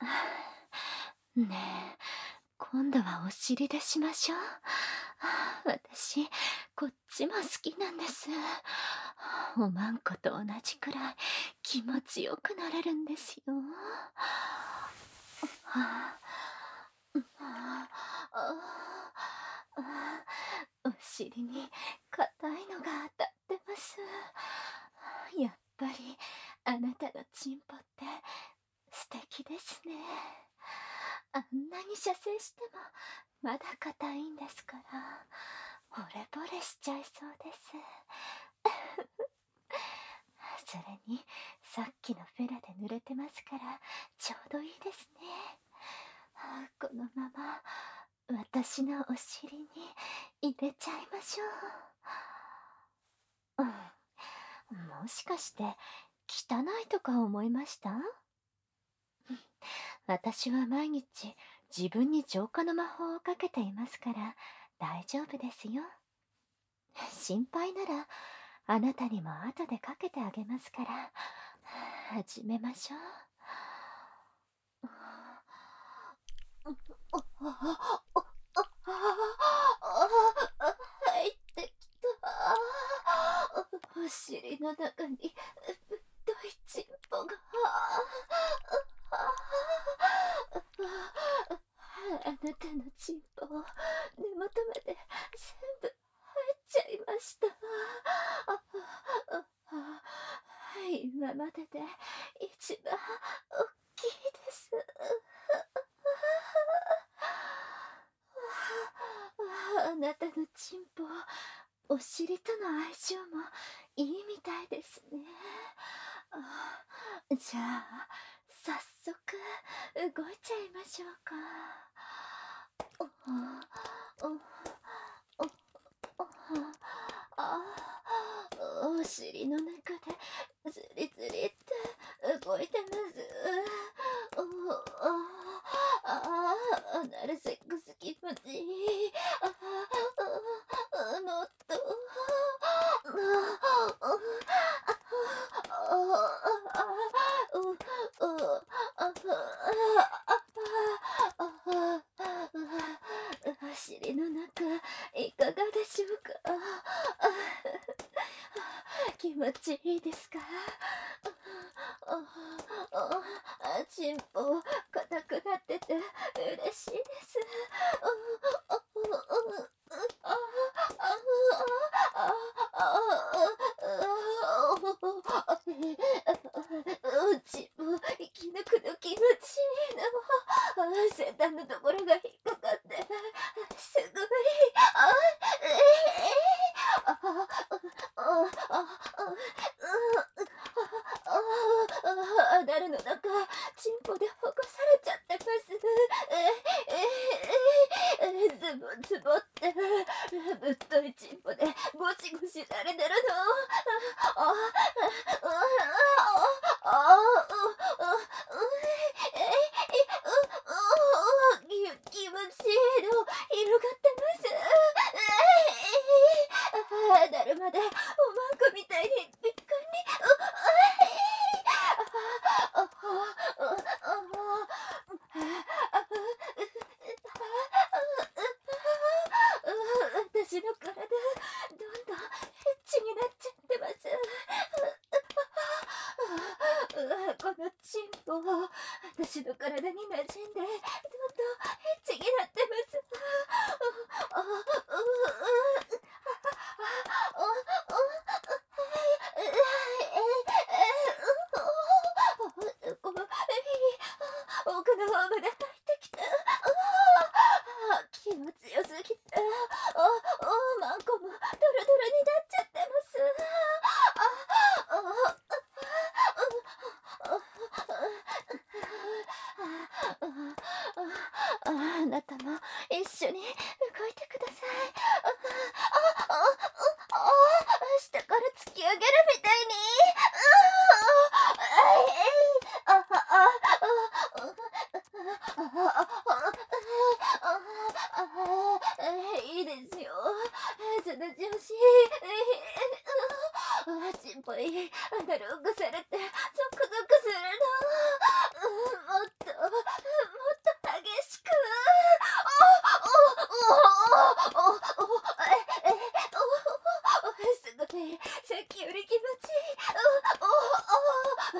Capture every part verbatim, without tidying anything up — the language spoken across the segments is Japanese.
ねえ、今度はお尻でしましょう。私、こっちも好きなんです。おまんこと同じくらい気持ちよくなれるんですよ。はあ、ああ、お尻に硬いのが当たってます。やっぱりあなたのチンポって素敵ですね。あんなに射精してもまだ硬いんですから、惚れ惚れしちゃいそうです。それにさっきのフェラで濡れてますからちょうどいいですね。このまま私のお尻に入れちゃいましょう。うん、もしかして汚いとか思いました？私は毎日自分に浄化の魔法をかけていますから大丈夫ですよ。心配ならあなたにも後でかけてあげますから、始めましょう。入ってきた。お尻の中にぶっといチンポが。あなたのチンポを根元まで全部入っちゃいました。今までで一番大きいです。あなたのチンポ、お尻との相性もいいみたいですね。じゃあ早速動いちゃいましょうか。お尻の中でズリズリって動いてます。ああ、アナルセックス気持ちいい。もっと。お尻の中いかがでしょうか？気持ちいいですか？チンポ硬くなってて嬉しいです。チンポ息抜くの気持ちいいの。先端のところが引っかかってすごい。あええアナルの中チンポでほぐされちゃってます。ええズボズボってぶっといチンポでゴシゴシされてるの。ああ気持ちいいの広がってます。アナルまでおまんこみたいにびっくり。私の体どんどんエッチになっちゃってます。このチンポ私の体に馴染んでどんどんエッチになってます。奥の方まで入ってきた。気持ちよすぎておまんこもドロドロになっちゃってます。あなたも一緒に動いてください。下から突き上げるみたいに。いいですよ。その調子。チンポいアナルをぐされてゾクゾクするの。もっと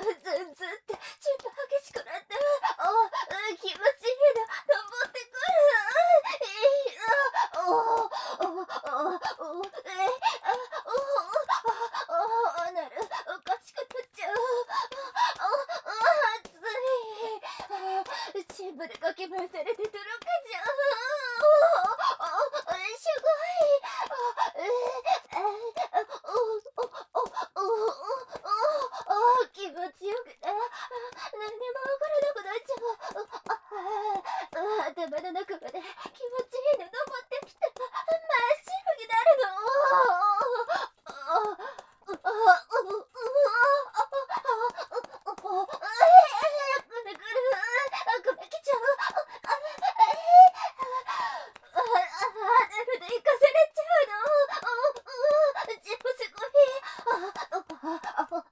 ずんずんってチンポ激しくなって、ああ、気持ちいいな、登ってくる。いい、あ、おお、おお、おお、え、あ、おお、あ、あ、なる、おかしくなっちゃう。あ、あ、暑い。あ、チンポでかき回されてとろけちゃう。おお、あ、すごい。あ、えー、あ、おお、おお、おお、おお、気持ちよくて、あ、何にもわからなくなっちゃう。あ、あ、頭の中まで気持ちいいの登ってきて、真っ白になるの。あ、あ、うあ、ううあ、あ、あ、あ、え、ぐるぐる、あ、首きちゃう。あ、え、あ、あ、あ、なるで行かされちゃうの。あ、う、チンポすごい。あ、あ、あ、あ、あ、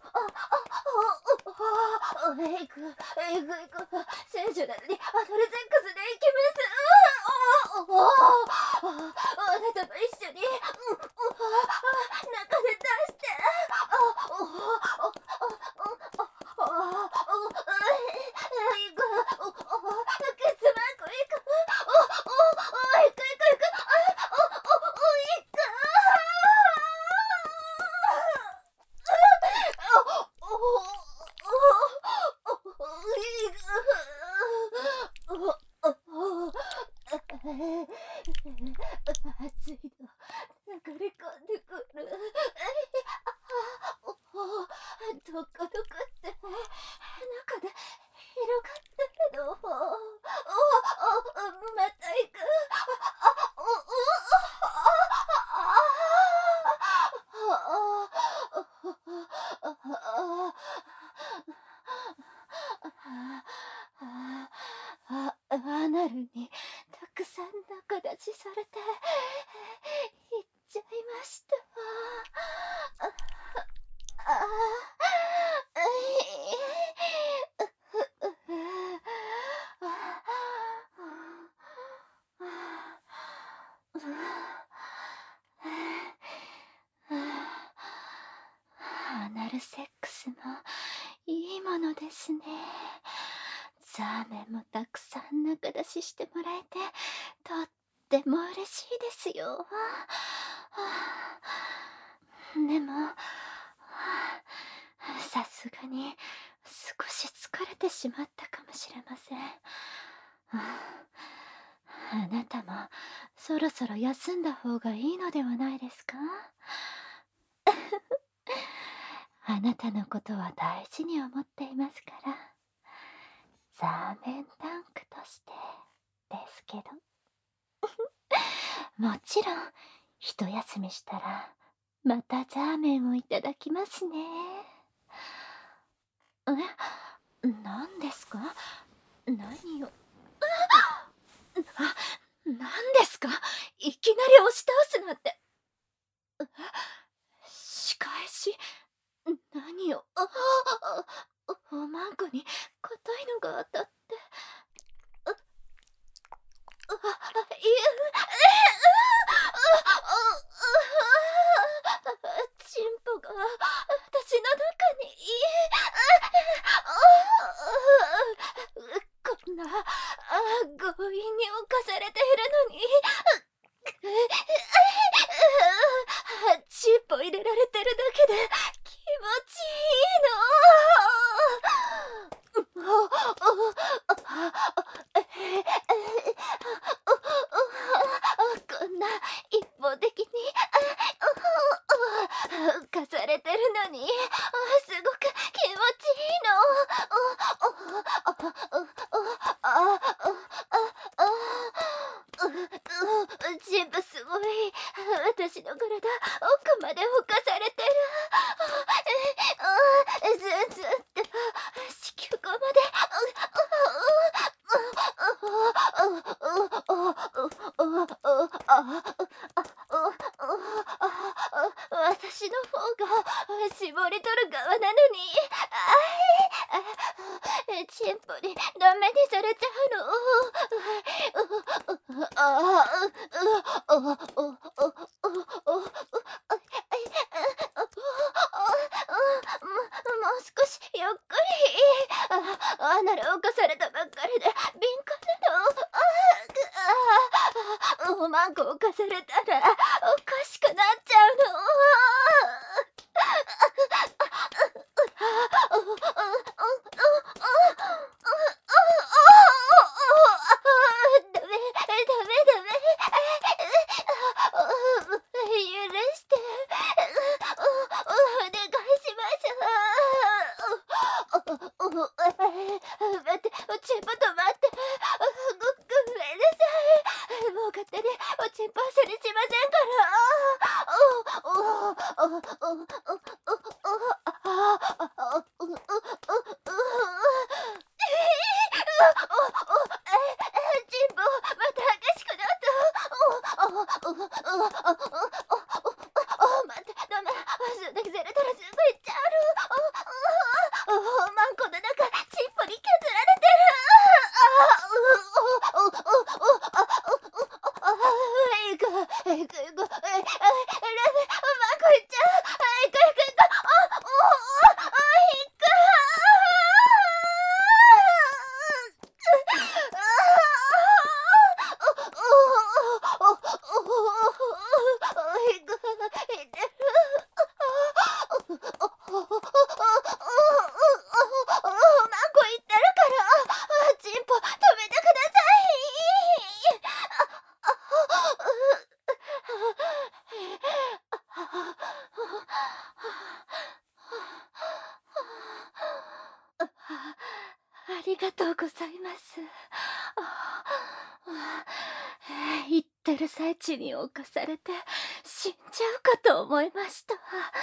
あ、えぐ、えぐいく、聖女なのにアドルセックスで行きます。あ、あ、あ、あなたも一緒に、うん、うわ、中で出して。あ、あ、あ、あ、あ、あ、あ、いく、お、お、ケツマークいく、お、お、お、いくいくいく、あ、お、お、お、いく。暑いの流れ込んでくる。おお、どこどこって中で広がってるの。おお、お、また行く。あ、お、お、あ、アナルにたくさん中出しされて行っちゃいました。ああ、アナルセックスもいいものですね。ザーメンもたくさん中出ししてもらえてとっても嬉しいですよ。でもさすがに少し疲れてしまったかもしれません。あなたもそろそろ休んだ方がいいのではないですか？あなたのことは大事に思っていますから。ザーメンタンクとしてですけど。もちろん一休みしたらまたザーメンをいただきますね。え、何ですか？何を。あ、何ですか？いきなり押し倒すなんて。仕返し？何を。ああ、おまんこに硬いのが当たって。あ、あ、いえ、チンポが私の中に。こんな強引に侵されているのにチンポ入れられてるだけで気持ちいいの。こんな一方的に浮かされてるのにすごく気持ちいいの。チンポすごい。私の体奥まで浮かされてる。ずんずんって子宮口まで。私の方が絞り取る側なのに。チンポにダメにされちゃうの。もう少しよゆっくり。あ、あなら犯されたばっかりで敏感なの。ああ、おまんこ犯されたらおかしくなっちゃうの。ダメダメダメ。許してお願いします。待って、ちんぽと待って。ごごめんなさい。もう勝手におちんぽされしませんから。おおおおおおおおチンポまた激しくなった。おおおおおおおお待って、ダメ。そんだけされたらすぐ行っちゃうの。おおマンコの中チンポに削られてる。あおおおおおおいくいくいくいく。ラメマンコ行っちゃう。いくいくいく。おおおいく。ありがとうございます。言ってる最中に侵されて死んじゃうかと思いました。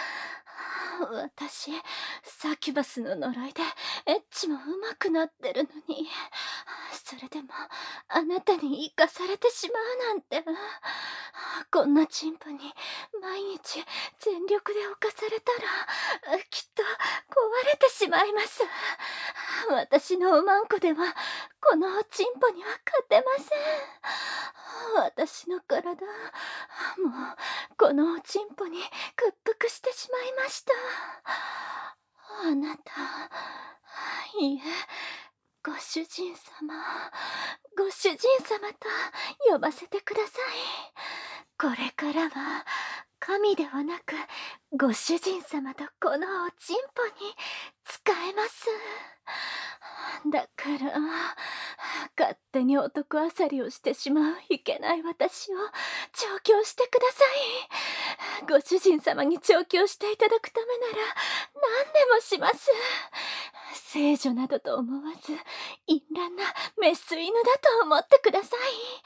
私、サキュバスの呪いでエッチも上手くなってるのに、それでもあなたに生かされてしまうなんて。こんなチンポに毎日全力で侵されたらきっと壊れてしまいます。私のおまんこではこのおちんぽには勝てません。私の体もうこのおちんぽに屈服してしまいました。あなた、いえ、ご主人様、ご主人様と呼ばせてください。これからは神ではなくご主人様とこのおちんぽに仕えます。だから勝手に男あさりをしてしまういけない私を調教してください。ご主人様に調教していただくためなら何でもします。聖女などと思わず淫乱なメス犬だと思ってください。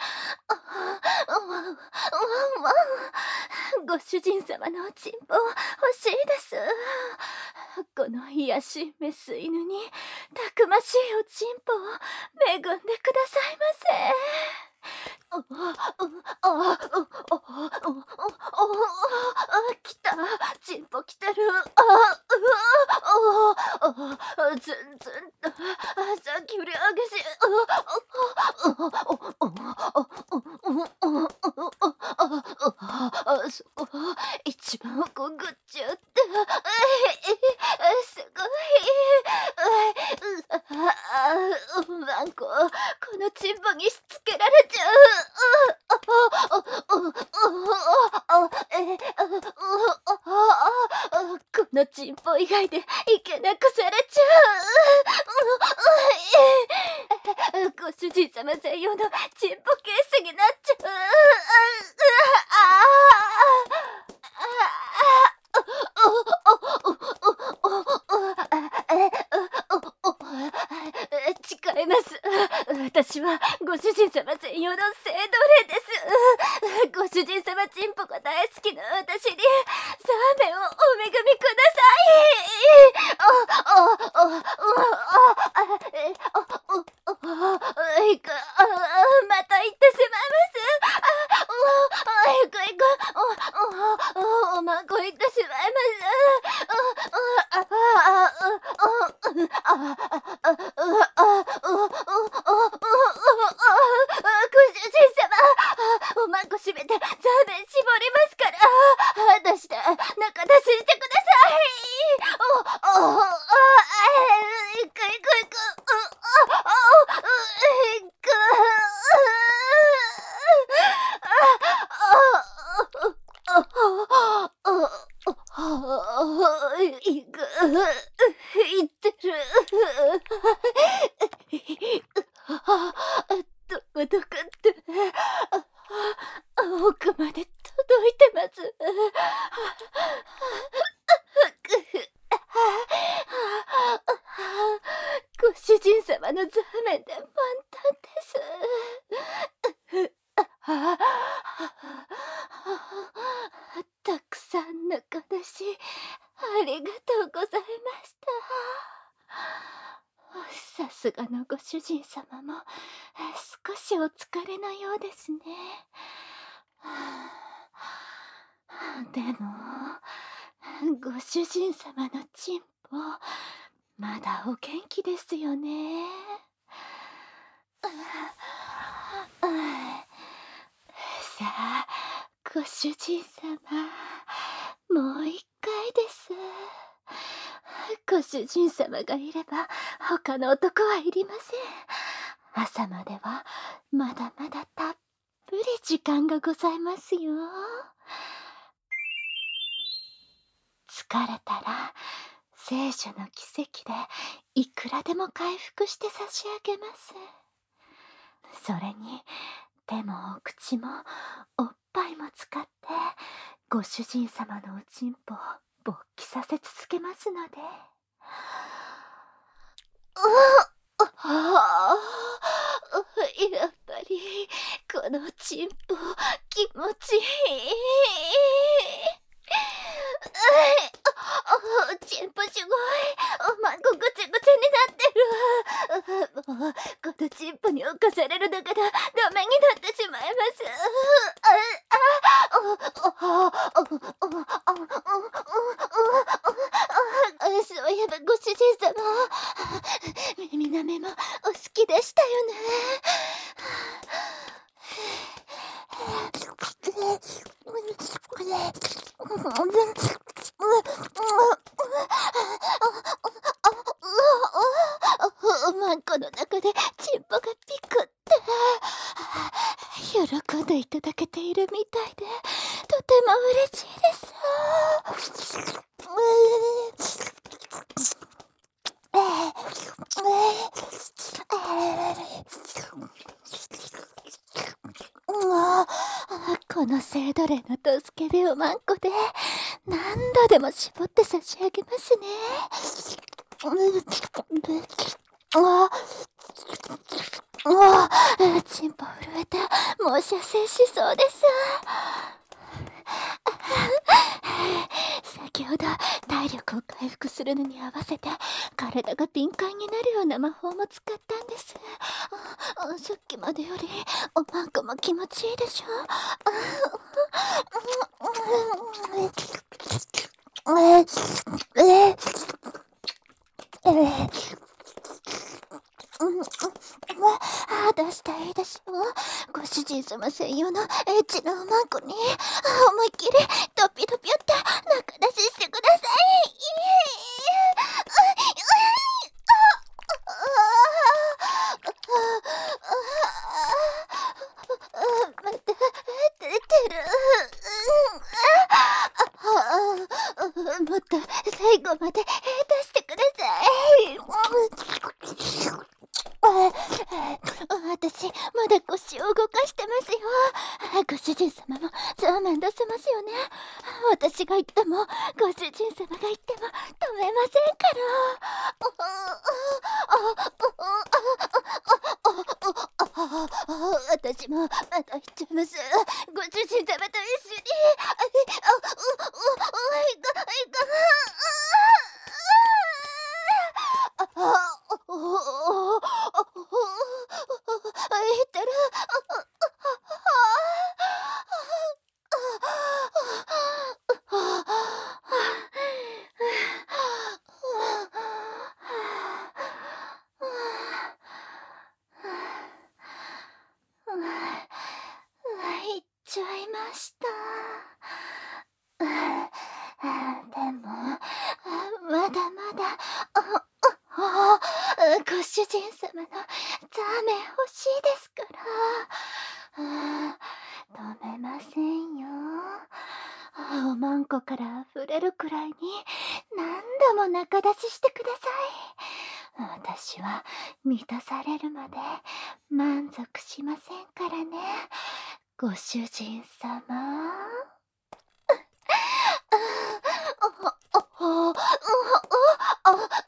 ご主人様のおちんぽ欲しいです。この癒しいメス犬にたくましいおちんぽを恵んでくださいませ。あああ来た、チンポ来てる。あああずんずんとさっきより激しい。あそこ一番奥ぐっちゃって、すごい。マンコ、このチンポにしつけられちゃう。このチンポ以外でいけなくされちゃう。ご主人様専用のチンポケースになっちゃう。誓います。私はご主人様専用の性奴隷です。ご主人様チンポが大好きな私にサーメンをお恵みください。いく、また行ってしまいます。いくいく、おまんこ行ってしまいます。ご主人様、おまんこ閉めてザーメン絞りますから。出して中出ししてください。おおあえど、どこって奥まで届いてます。ご主人様のザーメンで満タンです。たくさんの悲しいありがとうございました。さすがのご主人様も少しお疲れのようですね。でもご主人様のチンポまだお元気ですよね。さあご主人様、もう一回です。ご主人様がいれば他の男はいりません。朝まではまだまだたっぷり時間がございますよ。疲れたら聖書の奇跡でいくらでも回復して差し上げます。それに手もお口もおっぱいも使ってご主人様のおちんぽを勃起させ続けますので。ああ、やっぱりこのちんぽ気持ちいい。ちんぽすごい。おまんこぐちゃぐちゃになってる。もうこのちんぽに侵されるだけでダメになってしまいます。そういえばご主人様、みなめもお好きでしたよね。おまんこの中でチンポがピクって喜んでいただけているみたいでとても嬉しいです。この聖奴隷のドスケベおまんこで何度でも絞って差し上げますね。ああ、チンポ震えてもう射精しそうです。先ほど体力を回復するのに合わせて体が敏感になるような魔法も使ったんです。あ、さっきまでよりおまんこも気持ちいいでしょ。出していいですよ。ご主人様専用のエッチなおまんこに思いっきりドピドピって中出ししてください。また出てる。もっと最後まで出してください。私まだ腰を動かしてますよ。ご主人様もザーメン出せますよね。私が言ってもご主人様が言っても止めませんから。私もまた言っちゃいます。ご主人様と一緒に。行っちゃいました。でもまだまだご主人様のザーメン欲しいですから。止めませんよ。おまんこから溢れるくらいに何度も中出ししてください。 私は満たされるまで満足しませんからね、ご主人様。ああ、ああ、ああ、ああ、